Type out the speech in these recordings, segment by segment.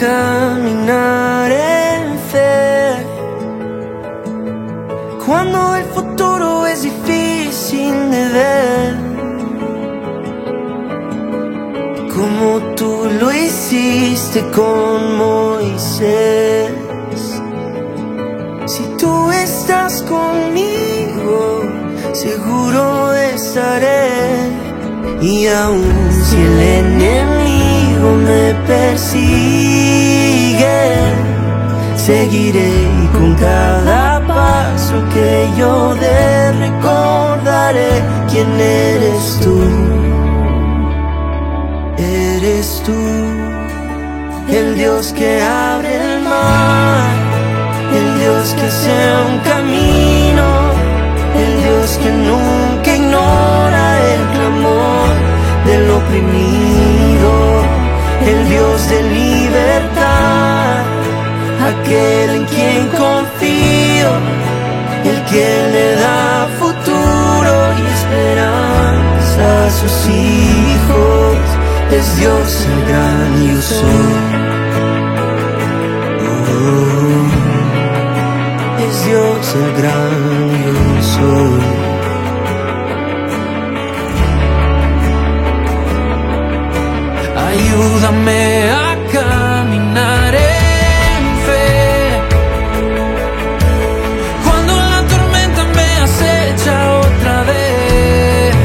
caminar en fe. Cuando el futuro es difícil de ver, como tú lo hiciste con Moisés. Si tú estás conmigo, seguro estaré. Y aun si el enemigo me persigue, seguiré con cada paso que yo dé. Recordaré quién eres tú. Eres tú, el Dios que abre el mar, el Dios que hace un camino, el Dios que nunca ignora el clamor del oprimido, el Dios de libertad, aquel en quien confío, el que le da futuro y esperanza a sus hijos. Es Dios el gran yo soy. Es Dios el gran yo soy. Ayúdame a caminar en fe. Cuando la tormenta me acecha otra vez,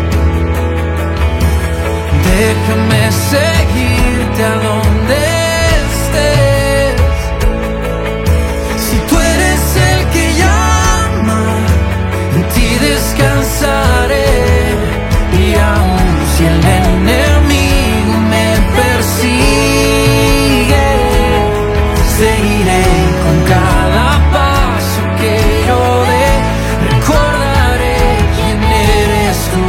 déjame seguirte a donde estés. Si tú eres el que llama, en ti descansaré. Y aun si el enemigo me persigue, seguiré con cada paso que yo dé. Recordaré quién eres tú.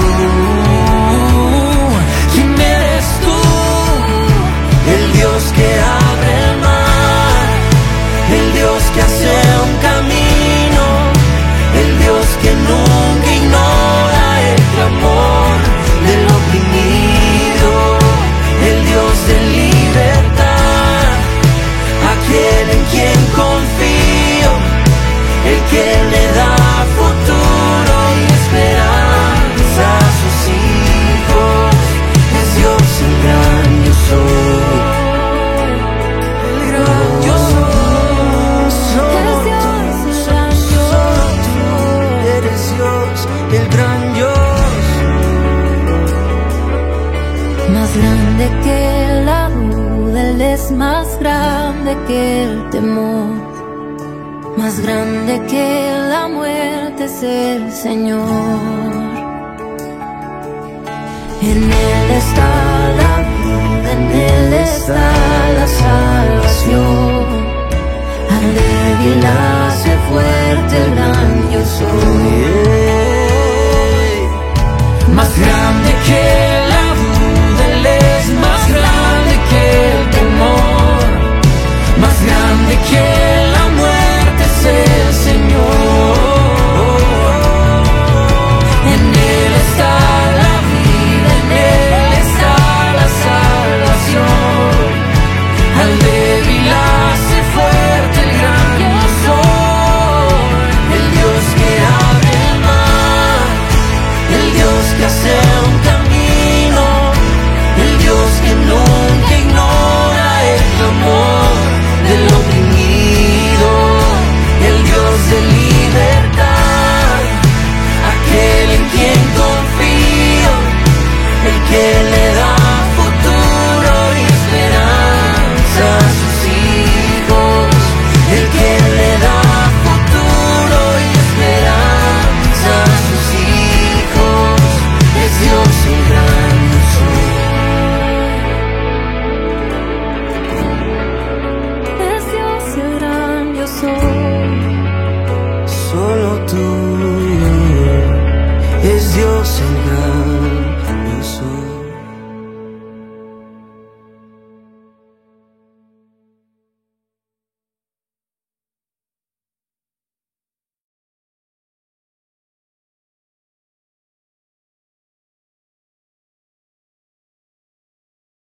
¿Quién eres tú? El Dios que abre el mar, el Dios que hace un camino, el Dios que nunca ignora el clamor del oprimido, el Dios de libertad, aquel en quien confío, el que le da futuro y esperanza a sus hijos. Es Dios el gran yo soy. El gran yo soy. Eres Dios el gran yo. Eres Dios el gran yo. Más grande que la duda, Él es más grande que el temor. Más grande que la muerte es el Señor. En Él está la vida, en Él está la salvación. Al débil hace fuerte el gran yo soy. Más grande que la duda, Él es más grande que el temor. Más grande que la muerte es el Señor. En Él está la vida, en Él está la salvación. Al débil hace fuerte el gran yo soy. El Dios que abre el mar, el Dios que hace un camino, el Dios que nunca ignora el clamor del oprimido, el Dios de libertad, aquel en quien confío, el que le da futuro y esperanza a sus hijos, el que le da futuro y esperanza a sus hijos. Es Dios el gran yo soy. Es Dios el gran yo soy. Solo tú. Es Dios el